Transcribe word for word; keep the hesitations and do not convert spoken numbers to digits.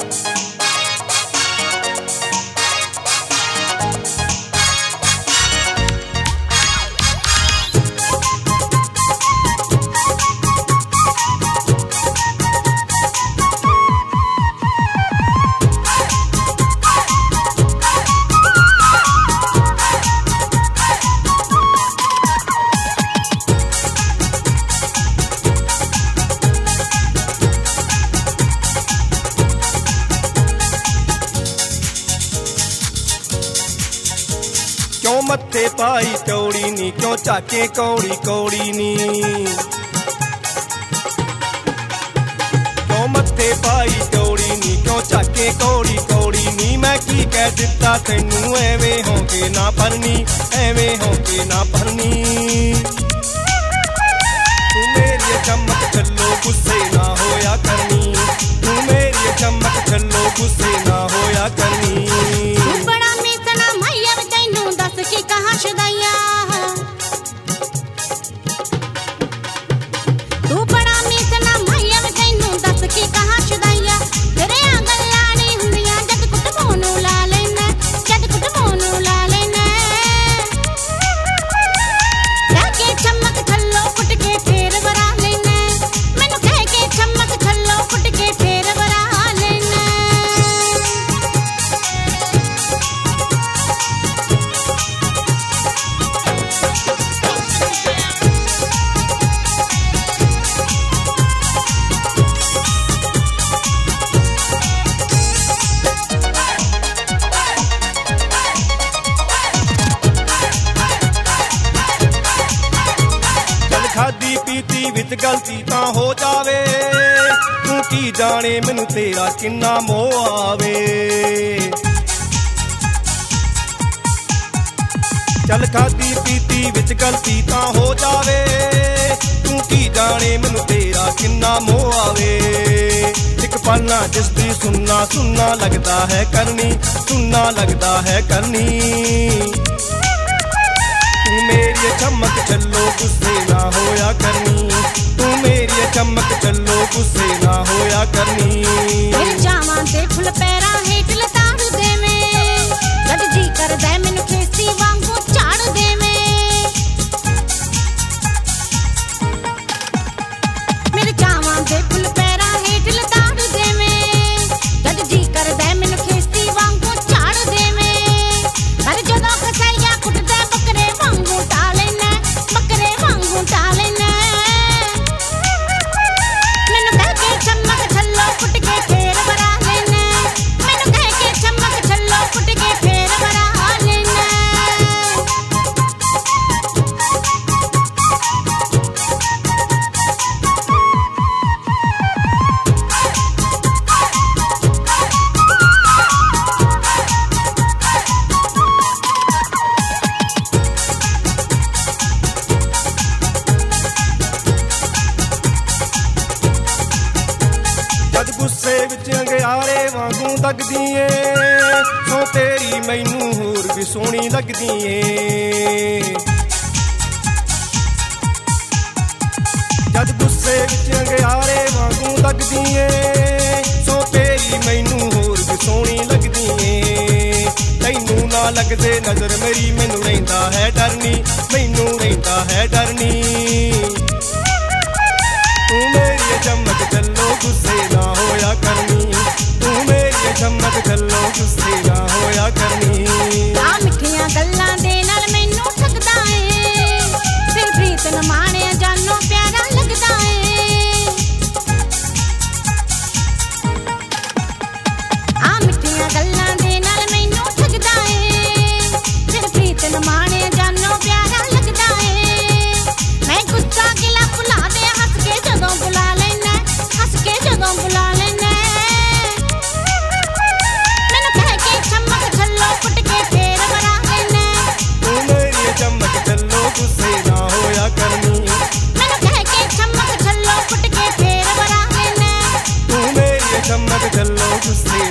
क्यों मत्थे पाई चौड़ी नी, क्यों चाके कौड़ी कौड़ी नी, क्यों मत्थे पाई चौड़ी नी, क्यों चाके कौड़ी कौड़ी नी। मैं की कह दिता तैनू एवें होके ना भरनी, एवें होके ना भरनी। तू मेरी चमक चलो गुस्से ना होया करनी, तू मेरी चमक चलो गुस्से ना होया करनी। कहाँ शुदाइया तू बड़ा मीसना माइया वे तैनू दस की कहाँ शुदाइया। तेरे आंगल लानी हुंदियां जद कुट मोनू ला लेना, जद कुट मोनू ला लेना। कह के चमक थल्लो कुट के फेर वरा लेना, मैनू कह के चमक थल्लो कुट के फेर वरा लेना। खादी पीती विच गलती तां हो जावे, तू की जाने मैनू तेरा किन्ना मोह आवे। चल खादी पीती विच गलती तां हो जावे, तू की जाने मैनू तेरा किन्ना मोह आवे। एक पलना जिसदी सुनना सुनना लगदा है करनी, सुनना लगदा है करनी। तू मेरी चमक चलो गुस्से ना होया करनी, तू मेरी चमक चलो गुस्से ना होया करनी। मेरे जावां दे फुल पैरां हेठ लताड़ देवें, जद जी करदा मैनू खेसी वांगू झाड़ देवें। मेरे जावां दे फुल पैरां हेठ लताड़ देवें, जद जी करदा मैनू खेसी वांगू झाड़ देवें। पर जदों खसाइया कुटदा बकरे वांगू टालेना, बकरे वांगू टालेना। मैनू कह के चमक थल्लो कुट के फेर वरा लेना, मैनू कह के चमक थल्लो कुट के फेर वरा लेना। गुस्से विच अंगियारे वांगू दगदी ए, सो तेरी मैनू होर भी सोहनी लगदी ए। जद गुस्से विच अंगियारे वांगू दगदी ए, सो तेरी मैनू होर भी सोहनी लगदी ए। तैनू ना लगदे नजर मेरी मैनू रहिंदा है डरनी, मैनू रहिंदा है डरनी। तू मेरी चमक चलो गुस्से ना होया करनी, तू मेरी चमक चलो गुस्से ना होया करनी। आ मिठियां गल्लां दे नाल मैनू ठगदा ए, फिर प्रीत न माणिया जानो प्यारा लगदा ए। आ मिठियां गल्लां दे नाल मैनू ठगदा ए, फिर प्रीत न माणिया जानो प्यारा लगदा ए। मैं गुस्सा गिला भुला दे हंस के जदों बुला लेना, हंस के जदों बुला लेना। मैनू कह के चमक थल्लो कुट के फेर वरा लेना, तू मेरी चमक चलो गुस्से ना होया करनी। मैनू कह के चमक थल्लो कुट के फेर वरा लेना, तू मेरी चमक चलो गुस्से